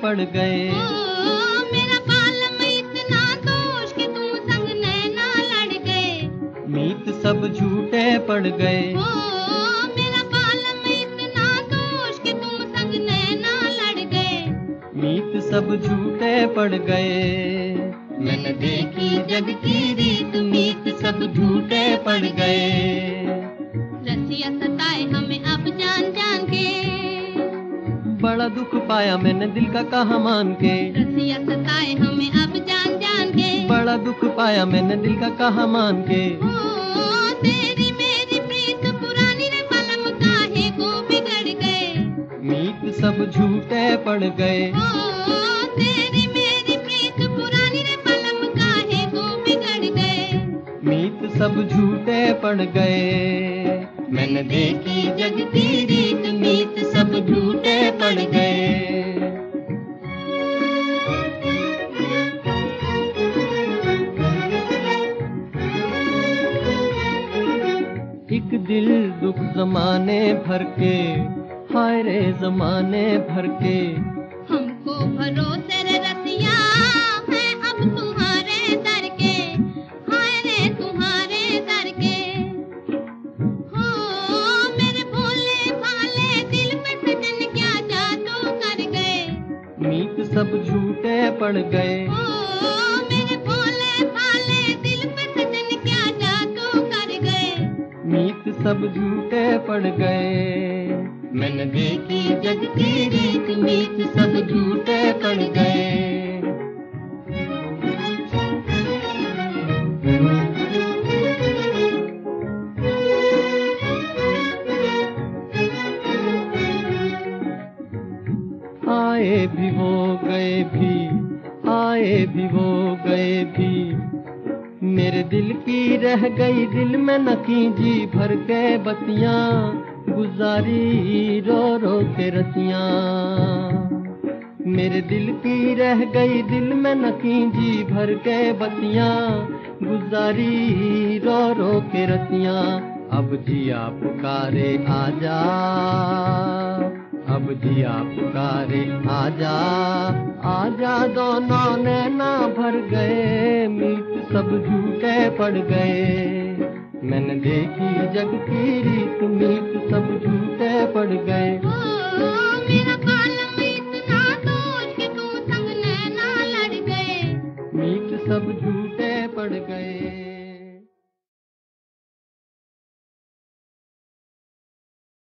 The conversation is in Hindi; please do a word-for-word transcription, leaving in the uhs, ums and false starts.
पड़ गए। ओ मेरा बालम इतना दोष कि तुम संग नैना लड़ गए। मीत सब झूठे पड़ गए। ओ मेरा बालम इतना दोष कि तुम संग नैना लड़ गए। मीत सब झूठे पड़ गए। मैंने देखी जग की रीत, मीत सब झूठे पड़ गए। रसिया सताए हमें अब जान जान के, बड़ा दुख पाया मैंने दिल का कहा मान के। रसिया सताए हमें अब जान जान के, बड़ा दुख पाया मैंने दिल का कहा मान के। ओ तेरी मेरी प्रीत पुरानी रे बलम काहे को बिगड़ गए। मीत सब झूठे पड़ गए। ओ तेरी मेरी प्रीत पुरानी रे बलम काहे को बिगड़ गए। मीत सब झूठे पड़ गए। मैंने देखी जग की रीत, मीत सब झूठे पड़ गए। एक दिल दुख जमाने भर के, हाय रे जमाने भर के। हमको भरोसे रे रसिया है अब तुम्हारे दर के, हाय रे तुम्हारे दर के। हो मेरे भोले भाले दिल पे सजन क्या जादू कर गए। मीत सब झूठे पड़ गए। ओ मेरे भोले भाले दिल पे सजन क्या जादू कर गए। मीत सब झूठे पड़ गए। मैंने देखी जग की रीत, मीत सब झूठे पड़ गए। आए भी वो गए भी, आए भी वो गए भी। मेरे दिल की रह गई दिल में नकी, जी भर के बतियां गुजारी रो रो के रतियां। मेरे दिल की रह गई दिल में नकी, जी भर के बतियां गुजारी रो रो के रतियां। अब जिया पुकारे आजा, अब जिया पुकारे आजा, आजा दोनों नैना भर गए। मीत सब झूठे पड़ गए। मैंने देखी जग की रीत, मीत सब झूठे पड़ गए। ओ मेरा बालम इतना दोष कि तुम संग नैना लड़ गए। मीत सब झूठे